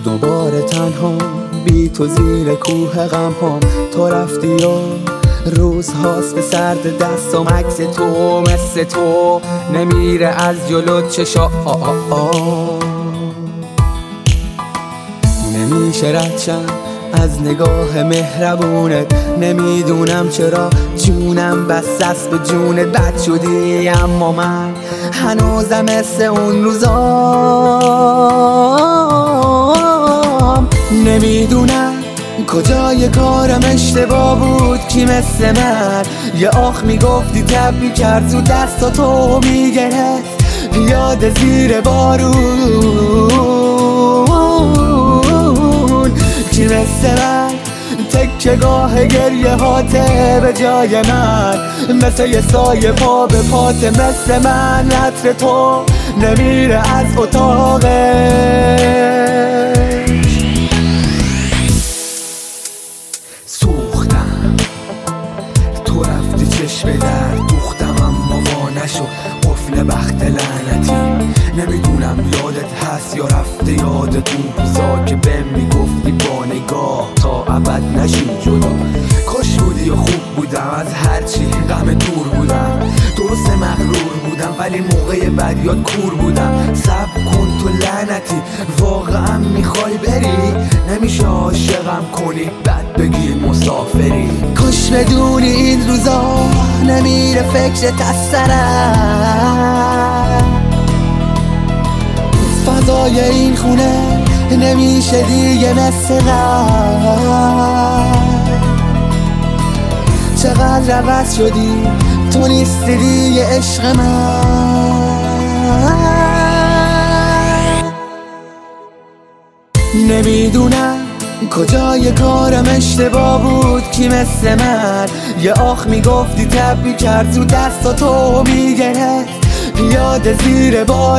دوباره تنها بی تو زیر کوه غم‌هام. تو رفتی و روزهاست سرد دستم، عکس تو مثل تو نمیره از جلو چشام. نمیشه رد شم از نگاه مهربونت، نمیدونم چرا جونم بسته است به جونت. بد شدی اما من هنوزم مثل اون روزام. نمیدونم کجای کارم اشتباه بود، کی مثل من یه آخ میگفتی تب میکرد تو دست تو میگرفت یاد زیر بارون. کی مثل من تکه گاه گریه هاته به جای من، مثل یه سایه پا به پاته. مثل من عطر تو نمیره از اتاقش. سوختم تو رفتی چشم در دوختم اما وا نشد قفل بخت لعنتی. نمیدونم یادت هست یا رفته یادت اون روزا که بهم میگفتی با نگاه تا ابد نشیم جدا. کاش بودی و خوب بودم از هرچی غم دور بودم. درست مغرور بودم ولی موقع بدیات کور بودم. صبر کن تو لعنتی واقعا میخوای بری، نمیشه عاشقم کنی بعد بگی مسافری. کاش بدونی این روزا نمیره فکرت از سرم. فضای این خونه نمیشه دیگه مثل قبل. چقدر عوض شدی تو نیستی دیگه عشق من. نمیدونم کجای کارم اشتباه بود، کی مثل من یه آخ میگفتی تب میکرد تو دست تو میگرفت یاد زیر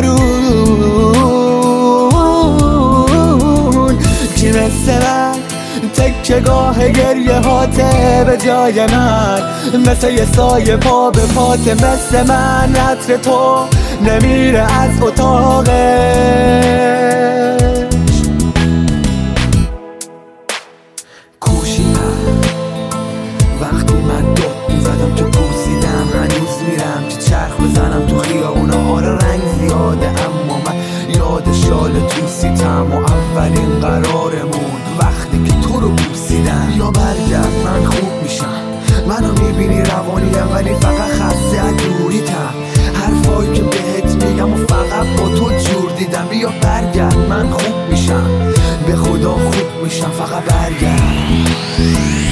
بارون. کی مثل من تکه گاه گریه هاته به جای من، مثل یه سایه پا به پاته. مثل من عطر تو نمیره از اتاقش. کوشیدم وقتی من داد میزدم که پوسیدم، هنوز میرم که چرخ بزنم تو خیابونا. آره رنگ زیاده اما من یاد شال توسیتم و اولین قرارمون وقتی که تو رو بوسیدم. یا برگرد من خوب میشم، منو میبینی روانیم ولی فقط خسته از دوریتم. حرفایی که بهت میگم و فقط با تو جور دیدم. بیا برگرد من خوب میشم، به خدا خوب میشم، فقط برگرد.